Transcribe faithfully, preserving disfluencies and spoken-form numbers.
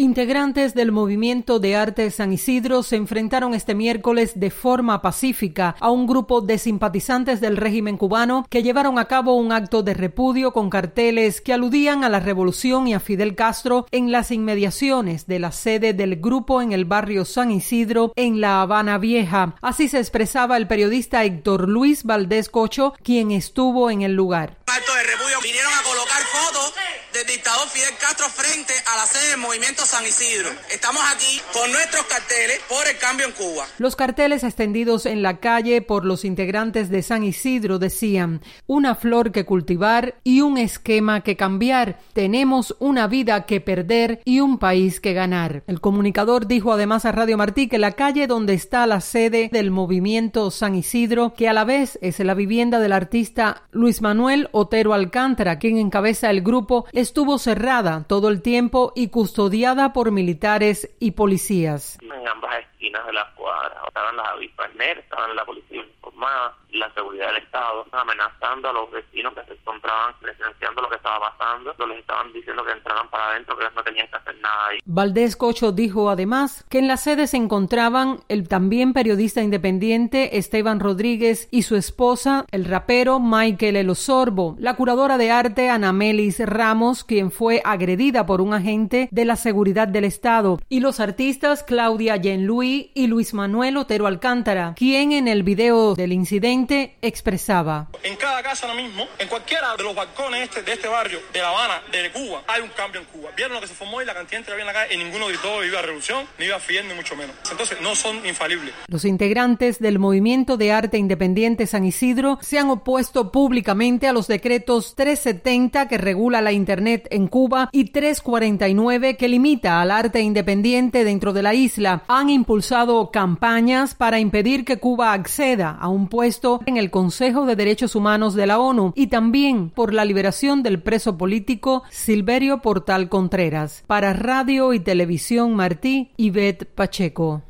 Integrantes del Movimiento de Arte San Isidro se enfrentaron este miércoles de forma pacífica a un grupo de simpatizantes del régimen cubano que llevaron a cabo un acto de repudio con carteles que aludían a la revolución y a Fidel Castro en las inmediaciones de la sede del grupo en el barrio San Isidro en La Habana Vieja. Así se expresaba el periodista Héctor Luis Valdés Cocho, quien estuvo en el lugar. Acto de repudio, vinieron a colocar fotos del dictador Fidel Castro frente a la sede del Movimiento San Isidro. Estamos aquí con nuestros carteles por el cambio en Cuba. Los carteles extendidos en la calle por los integrantes de San Isidro decían: una flor que cultivar y un esquema que cambiar. Tenemos una vida que perder y un país que ganar. El comunicador dijo además a Radio Martí que la calle donde está la sede del Movimiento San Isidro, que a la vez es la vivienda del artista Luis Manuel Otero Alcántara, quien encabeza el grupo, estuvo cerrada todo el tiempo y custodiada por militares y policías. En ambas esquinas de las cuadras estaban las avispas negras, estaban la policía uniformada, la seguridad del Estado, amenazando a los vecinos que se encontraban presenciando lo que estaba pasando. Les estaban diciendo que entraran para adentro, que ellos no tenían que hacer nada ahí. Valdés Cocho dijo además que en la sede se encontraban el también periodista independiente Esteban Rodríguez y su esposa, el rapero Michael El Osorbo, la curadora de arte Anamelis Ramos, quien fue agredida por un agente de la seguridad del Estado, y los artistas Claudia Jean-Louis y Luis Manuel Otero Alcántara, quien en el video del incidente expresaba: en cada casa ahora mismo, en cualquiera de los balcones este, de este barrio, de La Habana, de Cuba, hay un cambio en Cuba. Vieron lo que se formó y la cantidad de gente que había en la calle, y ninguno gritó viva revolución, ni viva Fidel, ni mucho menos. Entonces no son infalibles. Los integrantes del Movimiento de Arte Independiente San Isidro se han opuesto públicamente a los decretos trescientos setenta que regula la Internet en Cuba y trescientos cuarenta y nueve que limita al arte independiente dentro de la isla. Han impulsado campañas para impedir que Cuba acceda a un puesto en el Consejo de Derechos Humanos de la ONU y también por la liberación del preso político Silverio Portal Contreras. Para Radio y Televisión Martí, Ivette Pacheco.